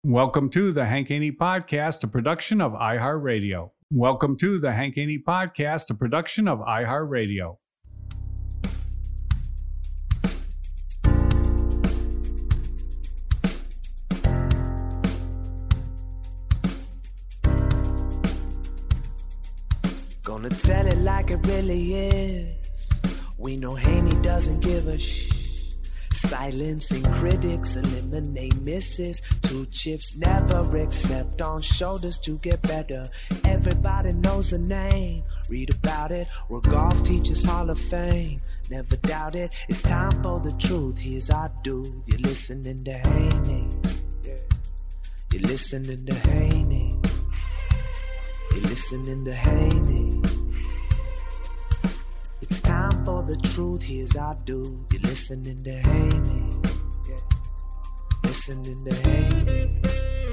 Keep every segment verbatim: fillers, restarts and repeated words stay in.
Welcome to the Hank Haney Podcast, a production of iHeartRadio. Welcome to the Hank Haney Podcast, a production of iHeartRadio. Gonna tell it like it really is. We know Haney doesn't give a shh. Silencing critics, eliminate misses. Two chips, never accept on shoulders to get better. Everybody knows the name, read about it. We're golf teachers, Hall of Fame. Never doubt it, it's time for the truth. Here's our do. You're listening to Haney. Yeah. You're listening to Haney. You're listening to Haney. It's time for the truth, here's our do. You're listening to Haney. Yeah. Listening to Haney.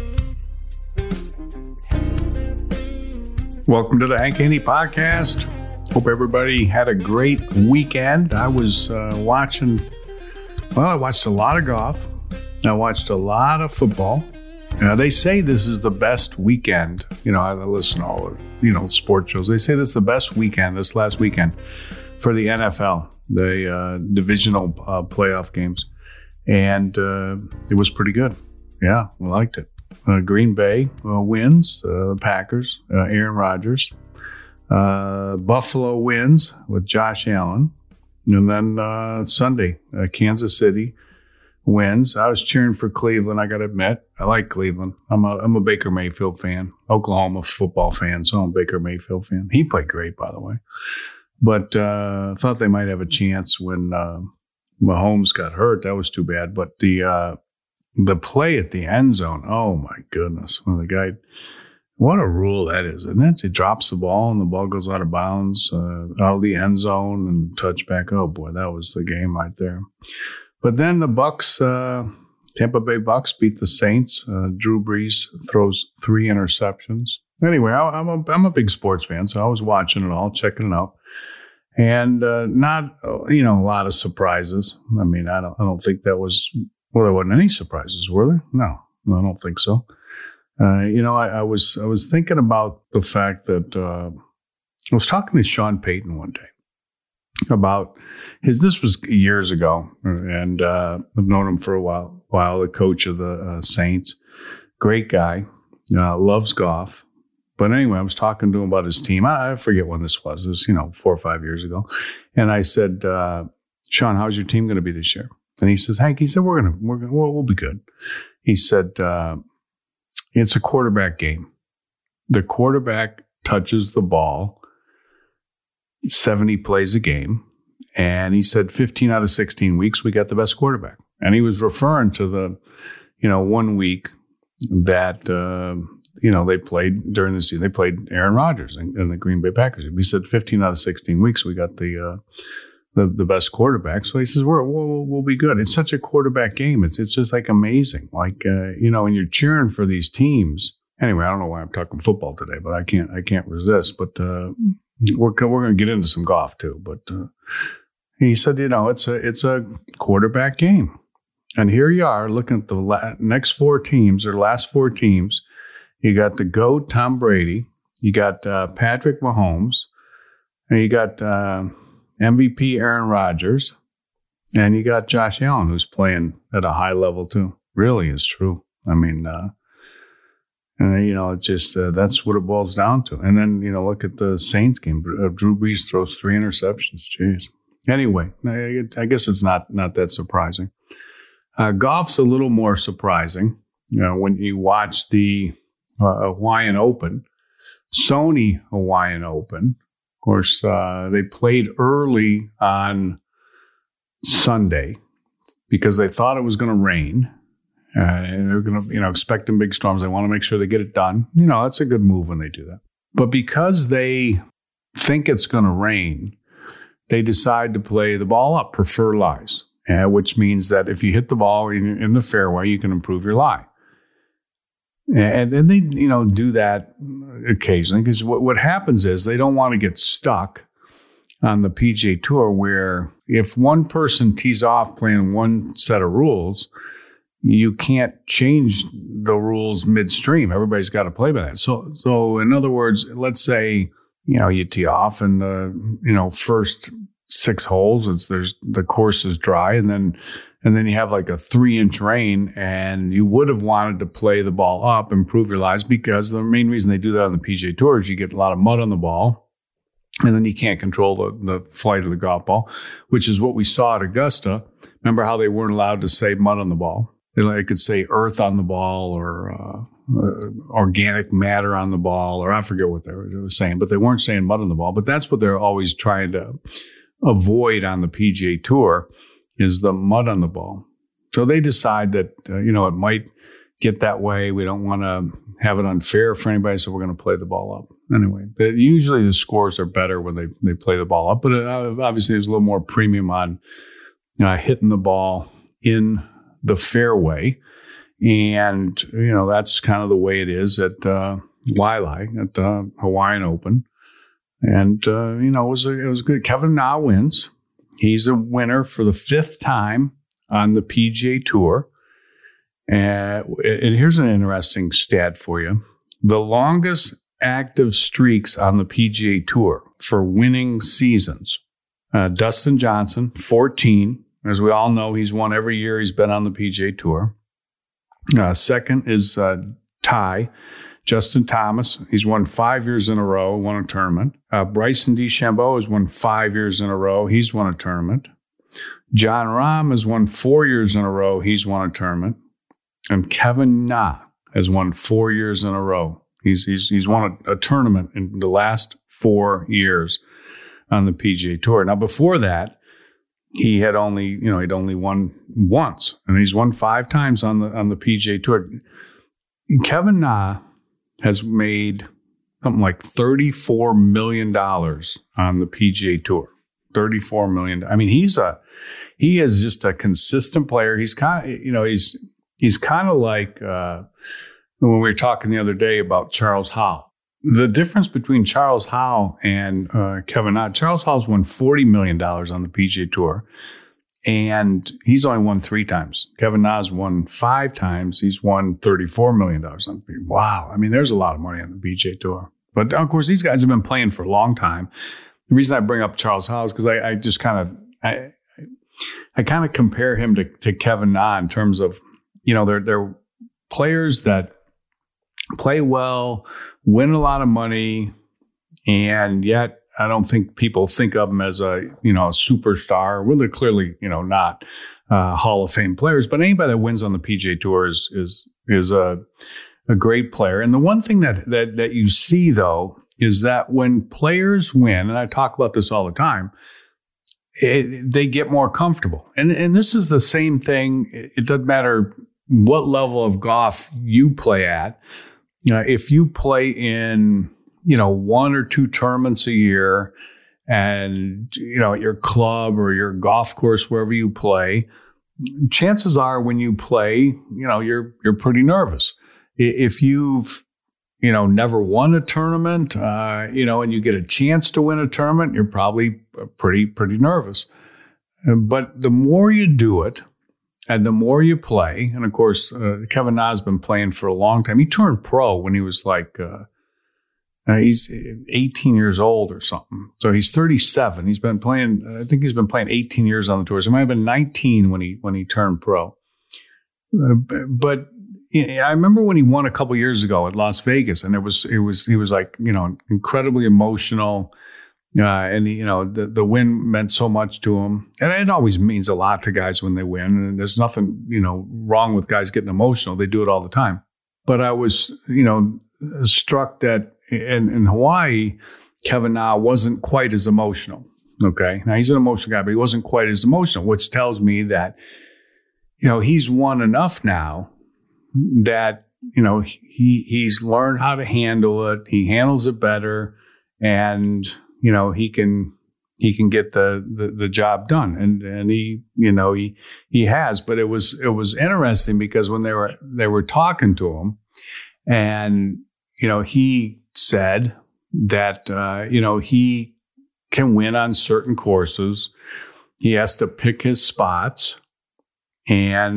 Haney. Welcome to the Hank Haney Podcast. Hope everybody had a great weekend. I was uh, watching, well, I watched a lot of golf. I watched a lot of football. Uh, they say this is the best weekend. You know, I listen to all the, you know, sports shows. They say this is the best weekend, this last weekend, for the N F L, the uh, divisional uh, playoff games. And uh, it was pretty good. Yeah, I liked it. Uh, Green Bay uh, wins, uh, the Packers, uh, Aaron Rodgers. Uh, Buffalo wins with Josh Allen. And then uh, Sunday, uh, Kansas City wins. I was cheering for Cleveland, I got to admit. I like Cleveland. I'm a, I'm a Baker Mayfield fan. Oklahoma football fan, so I'm a Baker Mayfield fan. He played great, by the way. But I uh, thought they might have a chance when uh, Mahomes got hurt. That was too bad. But the uh, the play at the end zone, oh, my goodness. Well, the guy, what a rule that is, isn't it? He drops the ball and the ball goes out of bounds, uh, out of the end zone and touchback. Oh, boy, that was the game right there. But then the Bucks, uh, Tampa Bay Bucks beat the Saints. Uh, Drew Brees throws three interceptions. Anyway, I, I'm a I'm a big sports fan, so I was watching it all, checking it out, and uh, not you know a lot of surprises. I mean, I don't I don't think that was well, there wasn't any surprises, were there? No, I don't think so. Uh, you know, I, I was I was thinking about the fact that uh, I was talking to Sean Payton one day about his, this was years ago, and uh, I've known him for a while, while the coach of the uh, Saints, great guy, uh, loves golf. But anyway, I was talking to him about his team. I, I forget when this was. It was, you know, four or five years ago. And I said, uh, Sean, how's your team going to be this year? And he says, Hank, he said, we're going to, we're gonna, we'll, we'll be good. He said, uh, it's a quarterback game. The quarterback touches the ball seventy plays a game. And he said fifteen out of sixteen weeks, we got the best quarterback. And he was referring to the, you know, one week that, uh, you know, they played during the season. They played Aaron Rodgers and, and the Green Bay Packers. He said fifteen out of sixteen weeks, we got the, uh, the, the best quarterback. So he says, We're, we'll, we'll be good. It's such a quarterback game. It's, it's just like amazing. Like, uh, you know, and you're cheering for these teams. Anyway, I don't know why I'm talking football today, but I can't, I can't resist. But, uh, We're we're going to get into some golf too, but uh, he said, you know, it's a it's a quarterback game, and here you are looking at the la- next four teams or last four teams. You got the GOAT Tom Brady, you got uh, Patrick Mahomes, and you got uh, M V P Aaron Rodgers, and you got Josh Allen, who's playing at a high level too. Really is true. I mean. Uh, And, you know, it's just, uh, that's what it boils down to. And then, you know, look at the Saints game. Uh, Drew Brees throws three interceptions. Jeez. Anyway, I, I guess it's not, not that surprising. Uh, golf's a little more surprising. You know, when you watch the uh, Hawaiian Open, Sony Hawaiian Open, of course, uh, they played early on Sunday because they thought it was going to rain. Uh, they're going to, you know, expecting big storms. They want to make sure they get it done. You know, that's a good move when they do that. But because they think it's going to rain, they decide to play the ball up, prefer lies, uh, which means that if you hit the ball in, in the fairway, you can improve your lie. And then they, you know, do that occasionally because what, what happens is they don't want to get stuck on the P G A Tour where if one person tees off playing one set of rules, you can't change the rules midstream. Everybody's got to play by that. So, so in other words, let's say, you know, you tee off and the, you know, first six holes, it's there's the course is dry, and then and then you have like a three inch rain, and you would have wanted to play the ball up, improve your lives, because the main reason they do that on the P G A Tour is you get a lot of mud on the ball, and then you can't control the, the flight of the golf ball, which is what we saw at Augusta. Remember how they weren't allowed to say mud on the ball? They like could say earth on the ball, or uh, uh, organic matter on the ball, or I forget what they were, they were saying, but they weren't saying mud on the ball. But that's what they're always trying to avoid on the P G A Tour, is the mud on the ball. So they decide that, uh, you know, it might get that way. We don't want to have it unfair for anybody, so we're going to play the ball up. Anyway, the, usually the scores are better when they they play the ball up, but uh, obviously there's a little more premium on uh, hitting the ball in the fairway. And, you know, that's kind of the way it is at uh, Waialae, at the Hawaiian Open. And, uh, you know, it was, a, it was good. Kevin Na wins. He's a winner for the fifth time on the P G A Tour. Uh, and here's an interesting stat for you. The longest active streaks on the P G A Tour for winning seasons. Uh, Dustin Johnson, fourteen. As we all know, he's won every year he's been on the P G A Tour. Uh, second is uh, Ty. Justin Thomas, he's won five years in a row, won a tournament. Uh, Bryson DeChambeau has won five years in a row. He's won a tournament. Jon Rahm has won four years in a row. He's won a tournament. And Kevin Na has won four years in a row. He's he's he's won a, a tournament in the last four years on the P G A Tour. Now, before that, he had only, you know, he'd only won once, and he's won five times on the on the P G A Tour. Kevin Na has made something like thirty-four million dollars on the P G A Tour. thirty-four million dollars. I mean, he's a, he is just a consistent player. He's kind of, you know, he's, he's kind of like, uh, when we were talking the other day about Charles Howell. The difference between Charles Howell and uh, Kevin Na, Charles Howell's won forty million dollars on the P G A Tour, and he's only won three times. Kevin Na's won five times. He's won thirty-four million dollars on the P G A. Wow. I mean, there's a lot of money on the P G A Tour. But, of course, these guys have been playing for a long time. The reason I bring up Charles Howell is because I, I just kind of I, I kind of compare him to, to Kevin Na in terms of, you know, they're, they're players that play well, win a lot of money, and yet I don't think people think of them as a, you know, a superstar. Well, they're clearly, you know, not uh, Hall of Fame players, but anybody that wins on the P G A Tour is is is a a great player. And the one thing that that that you see though is that when players win, and I talk about this all the time, it, they get more comfortable. And and this is the same thing. It doesn't matter what level of golf you play at. Uh, if you play in, you know, one or two tournaments a year, and, you know, at your club or your golf course, wherever you play, chances are when you play, you know, you're you're pretty nervous. If you've, you know, never won a tournament, uh, you know, and you get a chance to win a tournament, you're probably pretty pretty nervous. But the more you do it, and the more you play, and of course, uh, Kevin Na's been playing for a long time. He turned pro when he was like, uh, uh, he's eighteen years old or something. So he's thirty-seven. He's been playing, I think he's been playing eighteen years on the tour. So he might have been nineteen when he when he turned pro. Uh, but I remember when he won a couple years ago at Las Vegas, and it was it was he was like, you know, incredibly emotional. Uh, and, you know, the, the win meant so much to him. And it always means a lot to guys when they win. And there's nothing, you know, wrong with guys getting emotional. They do it all the time. But I was, you know, struck that in, in Hawaii, Kevin Na wasn't quite as emotional. Okay. Now, he's an emotional guy, but he wasn't quite as emotional, which tells me that, you know, he's won enough now that, you know, he he's learned how to handle it. He handles it better. And, you know, he can he can get the, the, the job done, and and he you know he he has. But it was it was interesting because when they were they were talking to him, and you know he said that uh, you know he can win on certain courses. He has to pick his spots, and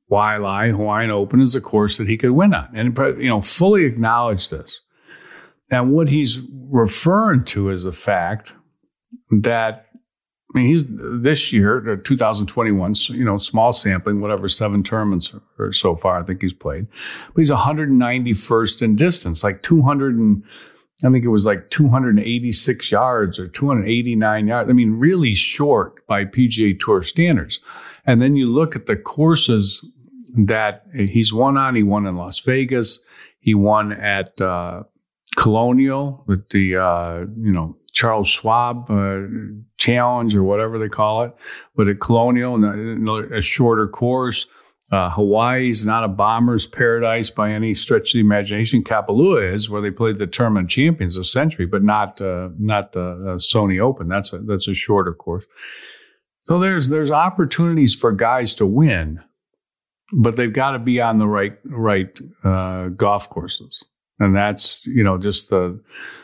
Waialae Hawaiian Open is a course that he could win on. And, you know, fully acknowledge this. And what he's referring to is the fact that, I mean, he's this year, two thousand twenty-one, you know, small sampling, whatever, seven tournaments or so far, I think he's played. But he's one hundred ninety-first in distance, like two hundred and, I think it was like two hundred eighty-six yards or two hundred eighty-nine yards. I mean, really short by P G A Tour standards. And then you look at the courses that he's won on. He won in Las Vegas. He won at uh, Colonial with the, uh, you know, Charles Schwab uh, Challenge or whatever they call it, but at Colonial, and a, a shorter course. Uh, Hawaii's not a bomber's paradise by any stretch of the imagination. Kapalua is, where they played the Tournament Champions of Century, but not uh, not the uh, Sony Open. That's a that's a shorter course. So there's there's opportunities for guys to win, but they've got to be on the right right uh, golf courses, and that's you know just the.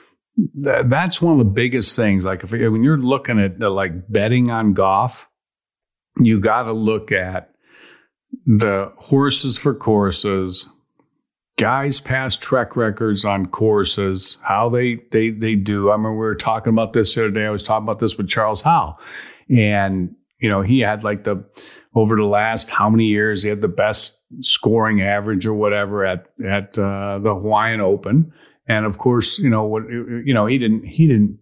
That's one of the biggest things. Like if when you're looking at uh, like betting on golf, you got to look at the horses for courses, guys' past track records on courses, how they they they do. I remember we were talking about this the other day. I was talking about this with Charles Howell, and you know he had like the over the last how many years he had the best scoring average or whatever at at uh, the Hawaiian Open. And of course, you know what? You know he didn't he didn't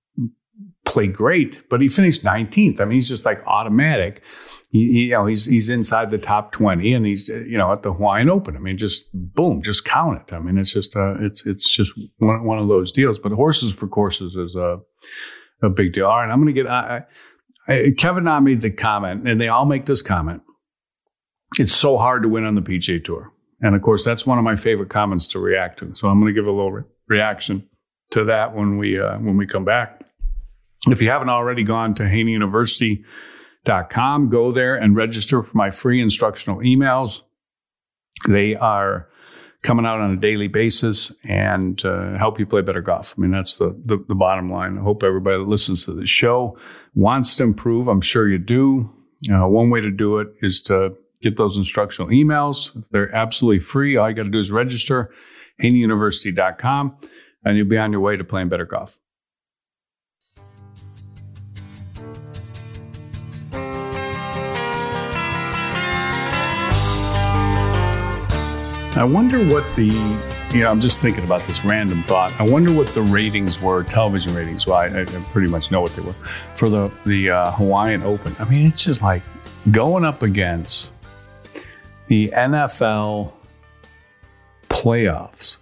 play great, but he finished nineteenth. I mean, he's just like automatic. He, he, you know, he's he's inside the top twenty, and he's you know at the Hawaiian Open. I mean, just boom, just count it. I mean, it's just uh, it's it's just one one of those deals. But horses for courses is a a big deal. All right, I'm going to get I, I, Kevin Na made the comment, and they all make this comment. It's so hard to win on the P G A Tour. And, of course, that's one of my favorite comments to react to. So I'm going to give a little re- reaction to that when we uh, when we come back. If you haven't already gone to Haney University dot com, go there and register for my free instructional emails. They are coming out on a daily basis and uh, help you play better golf. I mean, that's the, the, the bottom line. I hope everybody that listens to the show wants to improve. I'm sure you do. Uh, one way to do it is to get those instructional emails. They're absolutely free. All you got to do is register, Haney University dot com, and you'll be on your way to playing better golf. I wonder what the, you know, I'm just thinking about this random thought. I wonder what the ratings were, television ratings. Well, I, I pretty much know what they were for the, the uh, Hawaiian Open. I mean, it's just like going up against the N F L playoffs.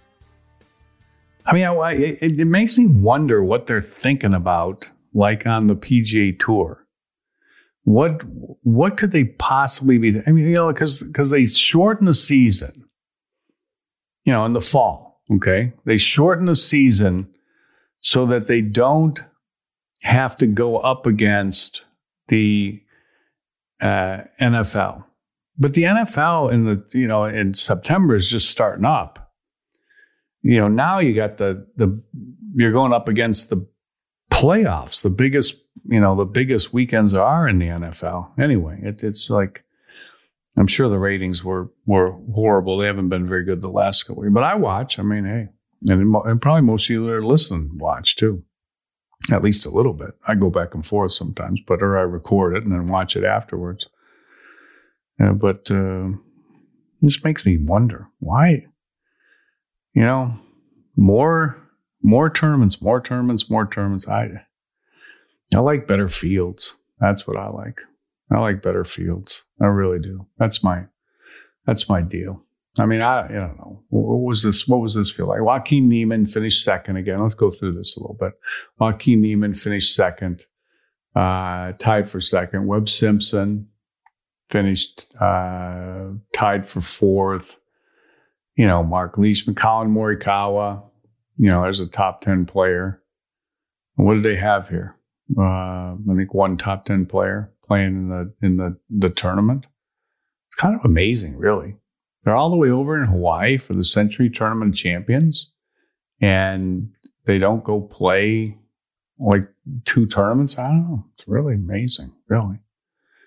I mean, I, it, it makes me wonder what they're thinking about, like on the P G A Tour. What what could they possibly be? I mean, you know, because because they shorten the season. You know, in the fall, okay? They shorten the season so that they don't have to go up against the uh, N F L. But the N F L in the, you know, in September is just starting up. You know, now you got the, the, you're going up against the playoffs, the biggest, you know, the biggest weekends are in the N F L. Anyway, it, it's like, I'm sure the ratings were, were horrible. They haven't been very good the last couple of years. But I watch. I mean, hey, and, and probably most of you that are listening watch too, at least a little bit. I go back and forth sometimes, but or I record it and then watch it afterwards. Uh, but uh, this makes me wonder why. You know, more more tournaments, more tournaments, more tournaments. I I like better fields. That's what I like. I like better fields. I really do. That's my, that's my deal. I mean, I, I don't know. What was this? What was this feel like? Joaquin Niemann finished second again. Let's go through this a little bit. Joaquin Niemann finished second, uh, tied for second. Webb Simpson finished, uh, tied for fourth. You know, Mark Leishman, Colin Morikawa, you know, there's a top ten player. What did they have here? Uh, I think one top ten player playing in the in the, the tournament. It's kind of amazing, really. They're all the way over in Hawaii for the Century Tournament Champions, and they don't go play like two tournaments. I don't know. It's really amazing, really.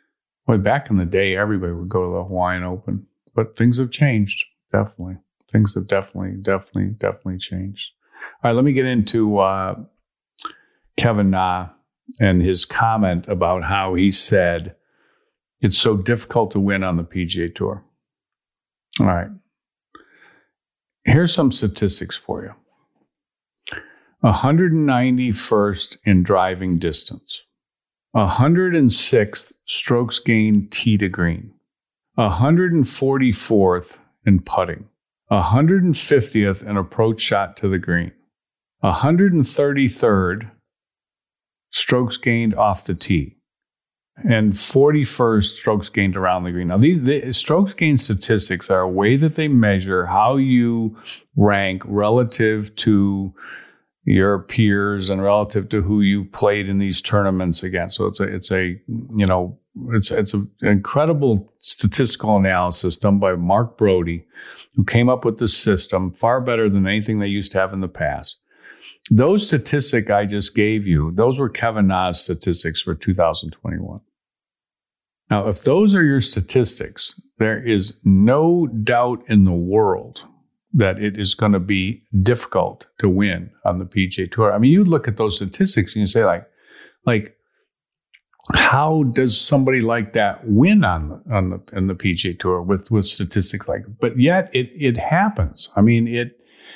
Well, back in the day, everybody would go to the Hawaiian Open, but things have changed. Definitely. Things have definitely, definitely, definitely changed. All right, let me get into uh, Kevin Na and his comment about how he said it's so difficult to win on the P G A Tour. All right. Here's some statistics for you. one hundred ninety-first in driving distance. one hundred sixth strokes gained tee to green. one hundred forty-fourth in putting. one hundred fiftieth in approach shot to the green. one hundred thirty-third strokes gained off the tee. And forty-first strokes gained around the green. Now, these the strokes gained statistics are a way that they measure how you rank relative to your peers and relative to who you played in these tournaments against. So it's a, it's a, you know, it's it's a, an incredible statistical analysis done by Mark Brody, who came up with this system far better than anything they used to have in the past. Those statistics I just gave you, those were Kevin Na's statistics for two thousand twenty-one. Now, if those are your statistics, there is no doubt in the world that it is going to be difficult to win on the P G A Tour. I mean, you look at those statistics and you say, like, like, how does somebody like that win on the on the on the P G A Tour with with statistics like? But yet it it happens. I mean, it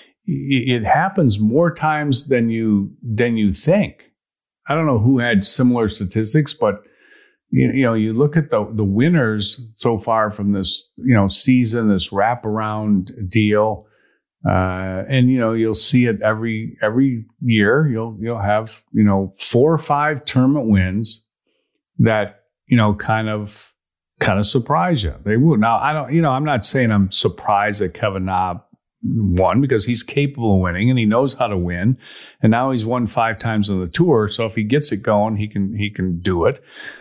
it happens more times than you than you think. I don't know who had similar statistics, but you, you know, you look at the the winners so far from this you know season, this wraparound deal. Uh, and, you know, you'll see it every, every year. You'll, you'll have, you know, four or five tournament wins that, you know, kind of, kind of surprise you. They will. Now, I don't, you know, I'm not saying I'm surprised that Kevin Na won, because he's capable of winning and he knows how to win. And now he's won five times on the tour. So if he gets it going, he can, he can do it.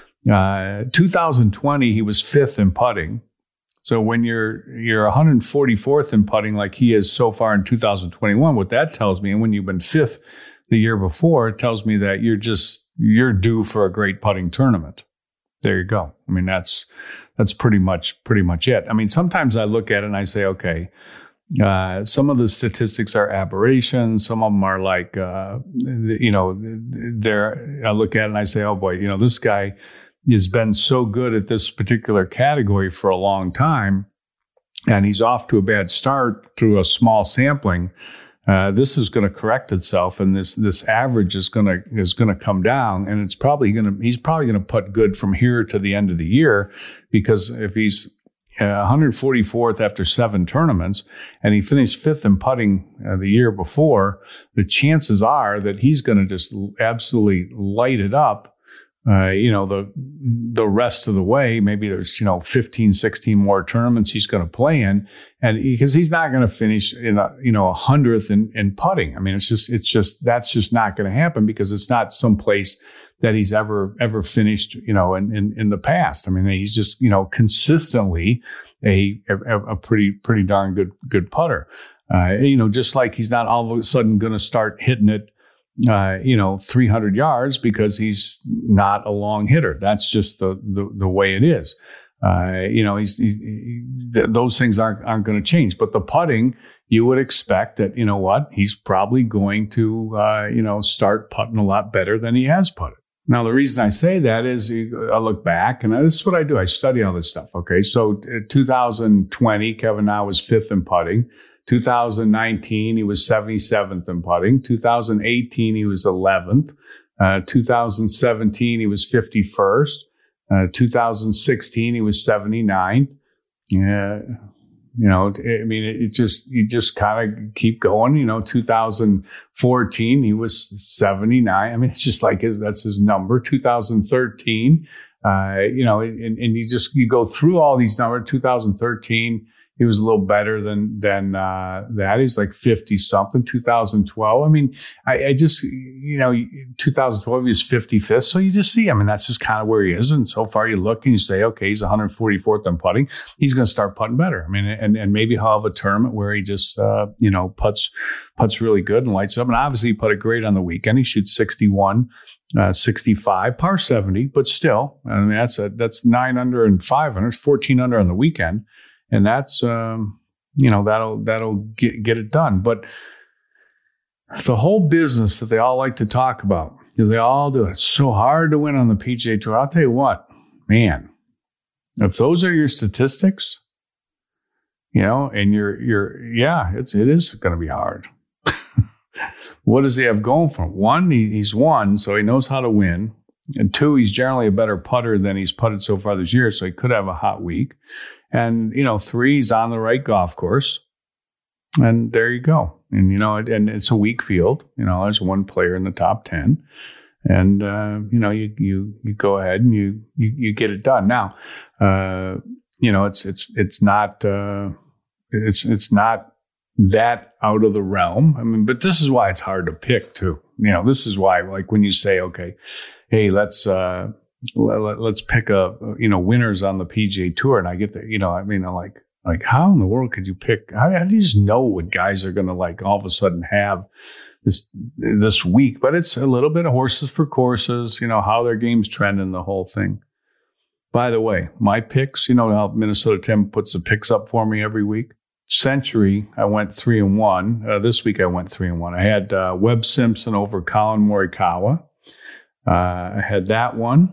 Uh, two thousand twenty, he was fifth in putting. So when you're you're one hundred forty-fourth in putting like he is so far in two thousand twenty-one, what that tells me, and when you've been fifth the year before, it tells me that you're just you're due for a great putting tournament. There you go. I mean, that's that's pretty much pretty much it. I mean, sometimes I look at it and I say, okay, uh, some of the statistics are aberrations. Some of them are like, uh, you know, they're. I look at it and I say, oh boy, you know, this guy has been so good at this particular category for a long time, and he's off to a bad start through a small sampling. Uh, this is going to correct itself, and this this average is going to is going to come down, and it's probably going to he's probably going to putt good from here to the end of the year, because if he's uh, one hundred forty-fourth after seven tournaments and he finished fifth in putting uh, the year before, the chances are that he's going to just absolutely light it up. Uh, you know, the the rest of the way. Maybe there's, you know, fifteen, sixteen more tournaments he's going to play in, and because he's not going to finish in a, you know, a hundredth in, in putting. I mean, it's just, it's just, that's just not going to happen, because it's not some place that he's ever, ever finished, you know, in, in, in the past. I mean, he's just, you know, consistently a, a, a pretty, pretty darn good, good putter. Uh, you know, just like he's not all of a sudden going to start hitting it, Uh, you know, three hundred yards, because he's not a long hitter. That's just the the, the way it is. Uh, you know, he's he, he, th- those things aren't aren't going to change. But the putting, you would expect that, you know what, he's probably going to uh, you know start putting a lot better than he has putted. Now, the reason I say that is I look back, and this is what I do. I study all this stuff. Okay, so two thousand twenty, Kevin Na was fifth in putting. two thousand nineteen, he was seventy-seventh in putting. two thousand eighteen, he was eleventh. Uh, two thousand seventeen, he was fifty-first. Uh, two thousand sixteen, he was seventy-ninth. Yeah, you know, I mean, it, it just, you just kind of keep going. You know, two thousand fourteen, he was seventy-nine. I mean, it's just like his, that's his number. two thousand thirteen, uh, you know, and, and you just, you go through all these numbers. two thousand thirteen, he was a little better than than uh, that. He's like fifty something. two thousand twelve. I mean, I, I just, you know, two thousand twelve, he was fifty-fifth. So you just see, I mean, that's just kind of where he is. And so far you look and you say, okay, he's one hundred forty-fourth in putting. He's going to start putting better. I mean, and, and maybe he'll have a tournament where he just, uh, you know, putts, putts really good and lights up. And obviously he putted great on the weekend. He shoots sixty-one uh, sixty-five, par seventy, but still, I mean, that's a, that's nine under and five under, it's fourteen under on the weekend. And that's, um, you know, that'll, that'll get, get it done. But the whole business that they all like to talk about, because they all do it. It's so hard to win on the P G A Tour. I'll tell you what, man, if those are your statistics, you know, and you're, you're, yeah, it's, it is going to be hard. What does he have going for him? One, he, he's won, so he knows how to win. And two, he's generally a better putter than he's putted so far this year, so he could have a hot week. And, you know, three, he's on the right golf course. And there you go. And, you know, and it's a weak field. You know, there's one player in the top ten. And, uh, you know, you, you, you go ahead and you, you, you get it done. Now, uh, you know, it's, it's, it's not, uh, it's, it's not that out of the realm. I mean, but this is why it's hard to pick too. You know, this is why, like when you say, okay, hey, let's, uh, let, let's pick a, you know, winners on the P G A Tour. And I get the, you know, I mean, I'm like, like how in the world could you pick, how, how do you just know what guys are going to like all of a sudden have this, this week? But it's a little bit of horses for courses, you know, how their game's trending, the whole thing. By the way, my picks, you know, how Minnesota Tim puts the picks up for me every week. Century, I went three and one. Uh, this week I went three and one. I had uh, Webb Simpson over Colin Morikawa. Uh, I had that one.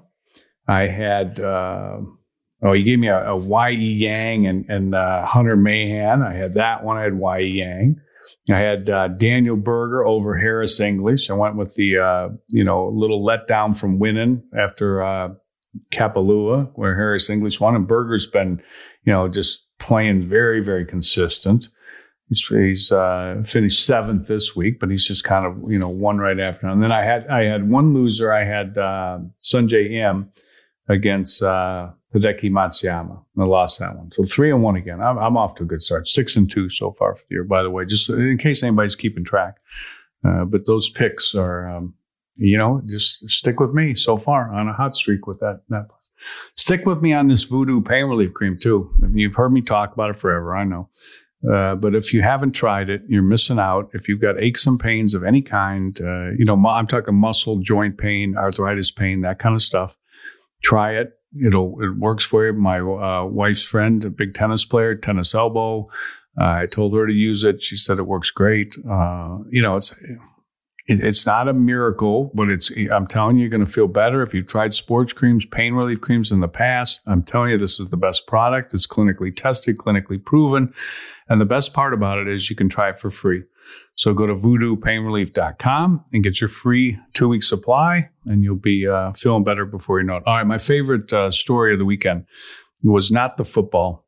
I had, uh, oh, he gave me a, a Y E Yang and, and uh, Hunter Mahan. I had that one. I had Y E Yang. I had uh, Daniel Berger over Harris English. I went with the, uh, you know, little letdown from winning after uh, Kapalua, where Harris English won. And Berger's been, you know, just playing very, very consistent. He's, he's uh, finished seventh this week, but he's just kind of, you know, one right after. And then I had I had one loser. I had uh, Sungjae Im against uh, Hideki Matsuyama. I lost that one. So three and one again. I'm, I'm off to a good start. Six and two so far for the year, by the way, just in case anybody's keeping track. Uh, but those picks are, um, you know, just stick with me so far on a hot streak with that. that. Stick with me on this Voodoo Pain Relief Cream, too. I mean, you've heard me talk about it forever, I know. Uh, but if you haven't tried it, you're missing out. If you've got aches and pains of any kind, uh, you know, I'm talking muscle, joint pain, arthritis pain, that kind of stuff, try it. It'll, it works for you. My uh, wife's friend, a big tennis player, tennis elbow, uh, I told her to use it. She said it works great. Uh, you know, it's... It, it's not a miracle, but it's, I'm telling you, you're going to feel better. If you've tried sports creams, pain relief creams in the past, I'm telling you, this is the best product. It's clinically tested, clinically proven. And the best part about it is you can try it for free. So go to voodoo pain relief dot com and get your free two-week supply, and you'll be uh, feeling better before you know it. All right, my favorite uh, story of the weekend was not the football.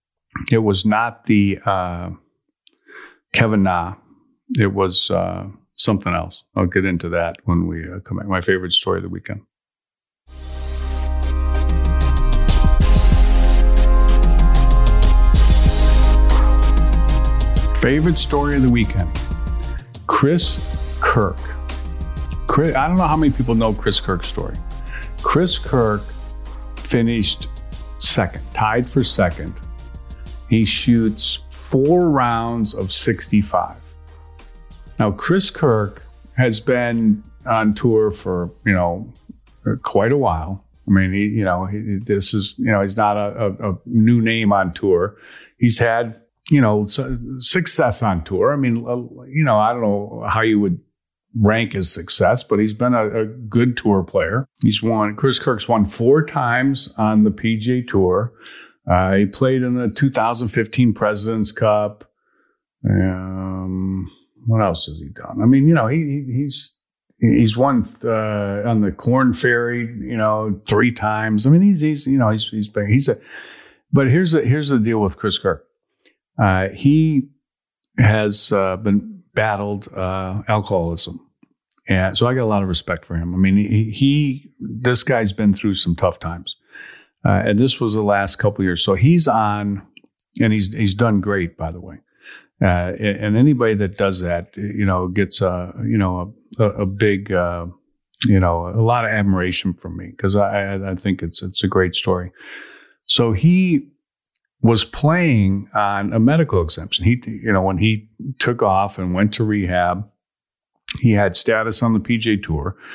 It was not the uh, Kevin Na. It was... Uh, something else. I'll get into that when we uh, come back. My favorite story of the weekend. Favorite story of the weekend. Chris Kirk. Chris, I don't know how many people know Chris Kirk's story. Chris Kirk finished second, tied for second. He shoots four rounds of sixty-five. Now, Chris Kirk has been on tour for, you know, quite a while. I mean, he, you know, he, this is, you know, he's not a, a, a new name on tour. He's had, you know, success on tour. I mean, you know, I don't know how you would rank his success, but he's been a, a good tour player. He's won, Chris Kirk's won four times on the P G A Tour. Uh, he played in the two thousand fifteen President's Cup. Um... What else has he done? I mean, you know, he, he's he's won uh, on the Corn Ferry, you know, three times. I mean, he's he's you know he's he's he's a. But here's the here's the deal with Chris Kirk. Uh, he has uh, been battled uh, alcoholism, and so I got a lot of respect for him. I mean, he, he this guy's been through some tough times, uh, and this was the last couple of years. So he's on, and he's he's done great, by the way. Uh, and anybody that does that, you know, gets a, you know, a, a big, uh, you know, a lot of admiration from me, because I, I think it's it's a great story. So he was playing on a medical exemption. He, you know, when he took off and went to rehab, he had status on the P G A Tour,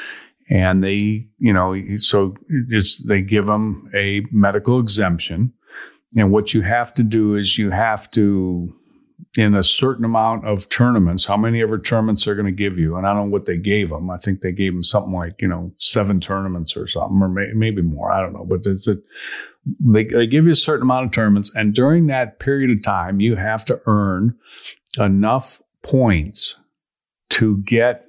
And they, you know, so it's, they give him a medical exemption. And what you have to do is you have to, in a certain amount of tournaments, how many ever tournaments they're going to give you. And I don't know what they gave him. I think they gave him something like, you know, seven tournaments or something, or may, maybe more. I don't know. But it's a, they, they give you a certain amount of tournaments. And during that period of time, you have to earn enough points to get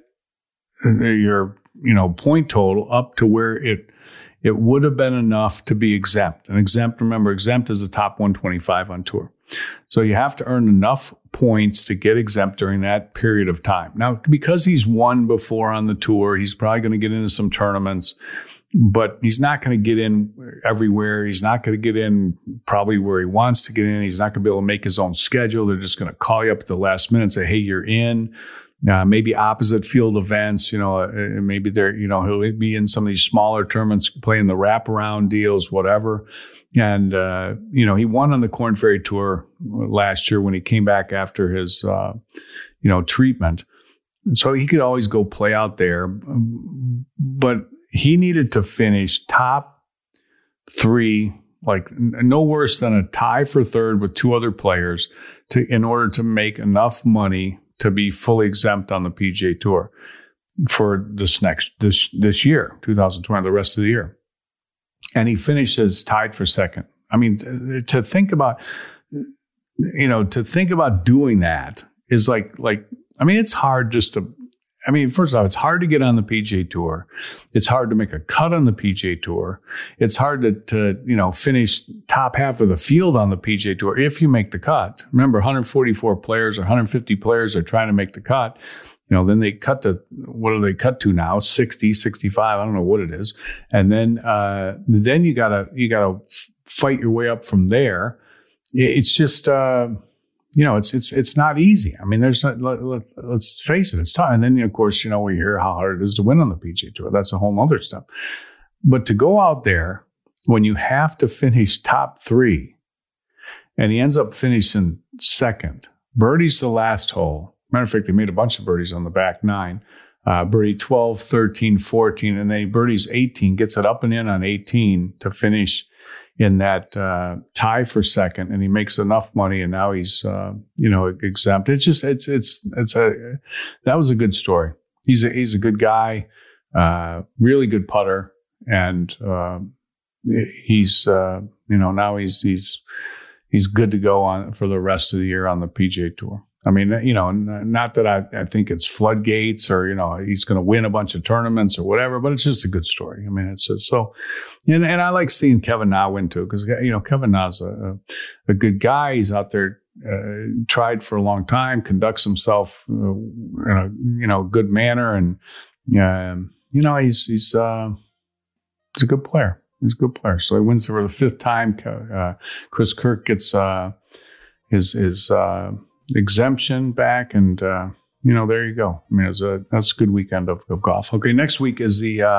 your, you know, point total up to where it it would have been enough to be exempt. And exempt, remember, exempt is the top one twenty-five on tour. So you have to earn enough points to get exempt during that period of time. Now, because he's won before on the tour, he's probably going to get into some tournaments, but he's not going to get in everywhere. He's not going to get in probably where he wants to get in. He's not going to be able to make his own schedule. They're just going to call you up at the last minute and say, hey, you're in. Uh, maybe opposite field events, you know, uh, maybe they're, you know, he'll be in some of these smaller tournaments, playing the wraparound deals, whatever. And, uh, you know, he won on the Korn Ferry Tour last year when he came back after his, uh, you know, treatment. So he could always go play out there. But he needed to finish top three, like no worse than a tie for third with two other players to, in order to make enough money to be fully exempt on the P G A Tour for this next, this, this year, two thousand twenty, the rest of the year. And he finishes tied for second. I mean, to, to think about, you know, to think about doing that is like, like, I mean, it's hard just to, I mean, first off, it's hard to get on the P G A Tour. It's hard to make a cut on the P G A Tour. It's hard to, to, you know, finish top half of the field on the P G A Tour if you make the cut. Remember, one hundred forty-four players or one hundred fifty players are trying to make the cut. You know, then they cut to, what do they cut to now? sixty, sixty-five, I don't know what it is. And then, uh, then you gotta, you gotta fight your way up from there. It's just, uh, You know, it's it's it's not easy. I mean, there's not, let, let, let's face it, it's tough. And then, of course, you know, we hear how hard it is to win on the P G A Tour. That's a whole other stuff. But to go out there when you have to finish top three, and he ends up finishing second, birdies the last hole. Matter of fact, they made a bunch of birdies on the back nine. Uh, birdie twelve, thirteen, fourteen, and then he birdies eighteen, gets it up and in on eighteen to finish in that uh, tie for second, and he makes enough money, and now he's uh, you know exempt. It's just it's it's it's a that was a good story. He's a he's a good guy, uh, really good putter, and uh, he's uh, you know now he's he's he's good to go on for the rest of the year on the P G A Tour. I mean, you know, not that I, I think it's floodgates or, you know, he's going to win a bunch of tournaments or whatever, but it's just a good story. I mean, it's just so, and, and I like seeing Kevin Na win too, because, you know, Kevin Na's a, a good guy. He's out there, uh, tried for a long time, conducts himself uh, in a, you know, good manner. And, um, you know, he's, he's, uh, he's a good player. He's a good player. So he wins for the fifth time. Uh, Chris Kirk gets, uh, his, his, uh, exemption back, and uh you know there you go. I mean, it's a that's a good weekend of, of golf. Okay, next week is the uh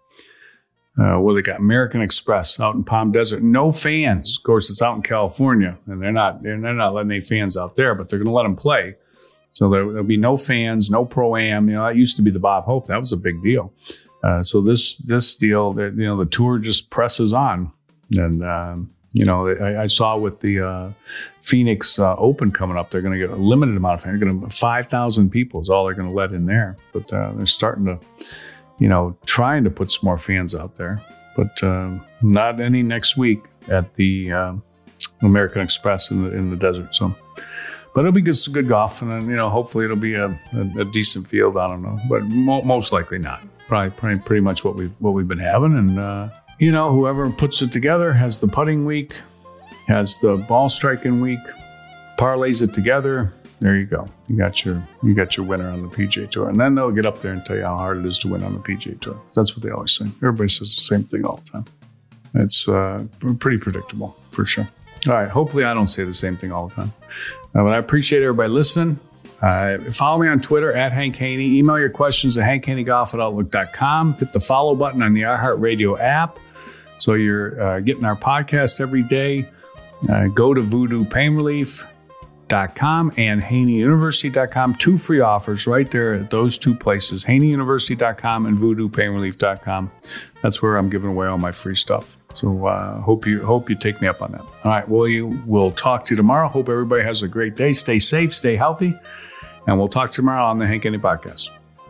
uh well they got American Express out in Palm Desert. No fans, of course. It's out in California, and they're not they're, they're not letting any fans out there, but they're going to let them play. So there, there'll be no fans, no pro-am. You know, that used to be the Bob Hope. That was a big deal. Uh so this this deal, that you know the tour just presses on, and um you know, I, I saw with the uh, Phoenix uh, Open coming up, they're going to get a limited amount of fans. They're going to five thousand people is all they're going to let in there. But uh, they're starting to, you know, trying to put some more fans out there. But uh, not any next week at the uh, American Express in the in the desert. So, but it'll be good, good golf, and then, you know, hopefully it'll be a, a, a decent field. I don't know, but mo- most likely not. Probably, probably pretty much what we what we've been having, and. Uh, You know, whoever puts it together has the putting week, has the ball striking week, parlays it together. There you go. You got your you got your winner on the P G A Tour, and then they'll get up there and tell you how hard it is to win on the P G A Tour. That's what they always say. Everybody says the same thing all the time. It's uh, pretty predictable for sure. All right. Hopefully, I don't say the same thing all the time, uh, but I appreciate everybody listening. Uh, follow me on Twitter at Hank Haney. Email your questions at hank haney golf at outlook dot com. Hit the follow button on the iHeartRadio app. So you're uh, getting our podcast every day. Uh, go to Voodoo Pain Relief. dot com and Haney University dot com. Two free offers right there at those two places, Haney University dot com and Voodoo Pain Relief dot com. That's where I'm giving away all my free stuff. So uh, hope you hope you take me up on that. All right, well, you, we'll talk to you tomorrow. Hope everybody has a great day. Stay safe, stay healthy, and we'll talk to you tomorrow on the Hank Haney Podcast.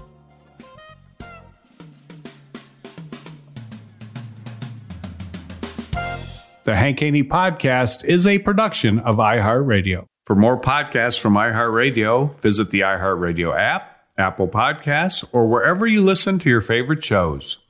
The Hank Haney Podcast is a production of iHeartRadio. For more podcasts from iHeartRadio, visit the iHeartRadio app, Apple Podcasts, or wherever you listen to your favorite shows.